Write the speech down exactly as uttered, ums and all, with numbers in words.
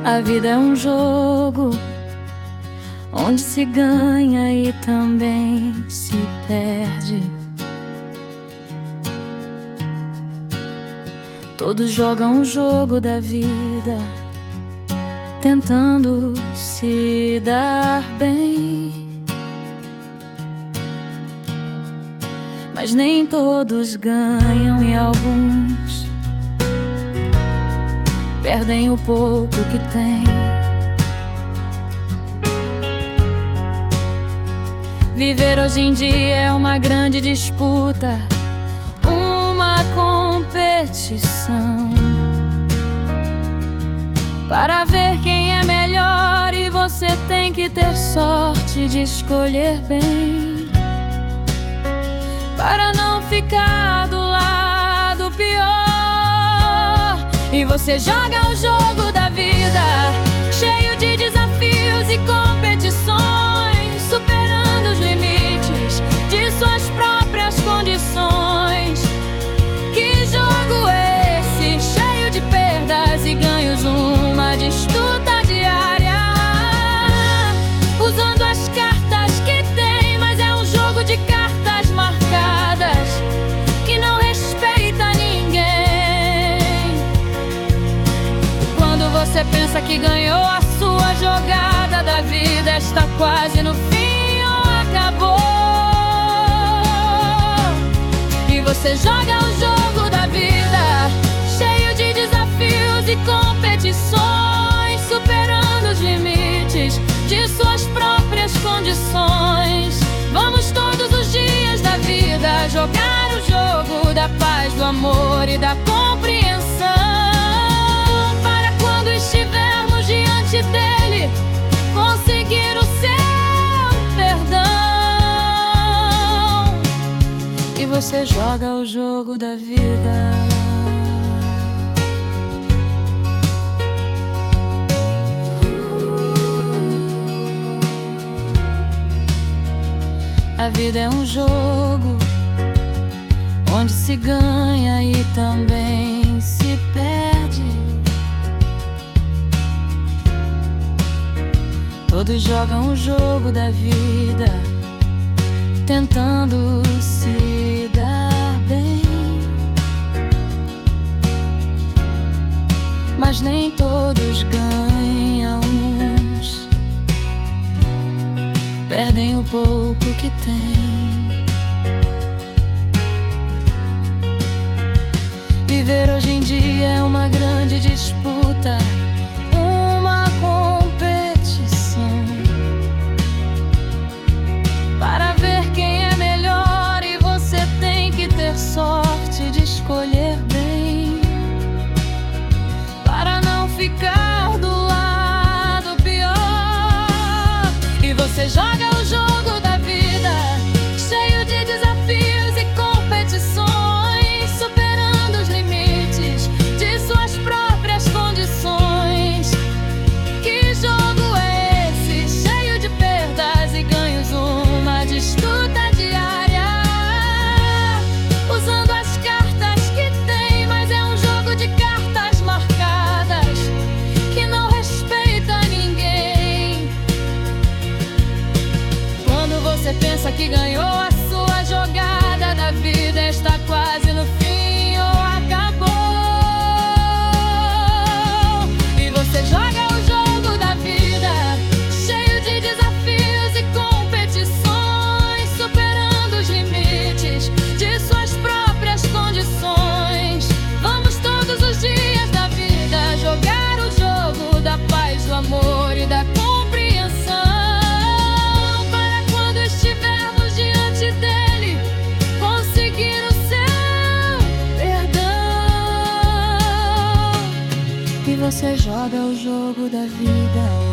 A vida é um jogo onde se ganha e também se perde. Todos jogam o jogo da vida, tentando se dar bem. Mas nem todos ganham e alguns perdem o pouco que têm. Viver hoje em dia é uma grande disputa, uma competição para ver quem é melhor, e você tem que ter sorte de escolher bem, para não ficar do lado pior. E você joga o jogo da vida, cheio de desafios e competições, superando os limites de suas próprias condições. Que jogo é esse, cheio de perdas e ganhos, uma disputa diária, usando as cartas que tem, mas é um jogo de cartas marcadas que não respeita ninguém. Quando você pensa que ganhou, a sua jogada da vida está quase no fim ou acabou. E você joga o jogo da vida, cheio de desafios e competições, superando os limites de suas próprias condições. Vamos todos os dias da vida jogar o jogo da paz, do amor e da compreensão, para quando estivermos diante dele conseguir o seu perdão. E você joga o jogo da vida. A vida é um jogo onde se ganha e também se perde. Todos jogam o jogo da vida, tentando se dar bem. Mas nem todos ganham, uns perdem o pouco que têm. Viver hoje em dia é uma grande disputa, uma competição para ver quem é melhor, e você tem que ter sorte de escolher bem, para não ficar do lado pior. E você joga o jogo da vida, cheio de desafios e competições, superando os limites de suas próprias condições. Que jogo é esse, cheio de perdas e ganhos, uma disputa diária, usando as cartas que tem, mas é um jogo de cartas marcadas que não respeita ninguém. Quando você pensa que ganhou, a sua jogada da vida está quase no fim ou acabou. E você joga o jogo da vida, cheio de desafios e competições, superando os limites de suas próprias condições. Vamos todos os dias da vida jogar o jogo da paz, do amor e da compreensão, para quando estivermos diante dele conseguir o seu perdão. E você joga o jogo da vida.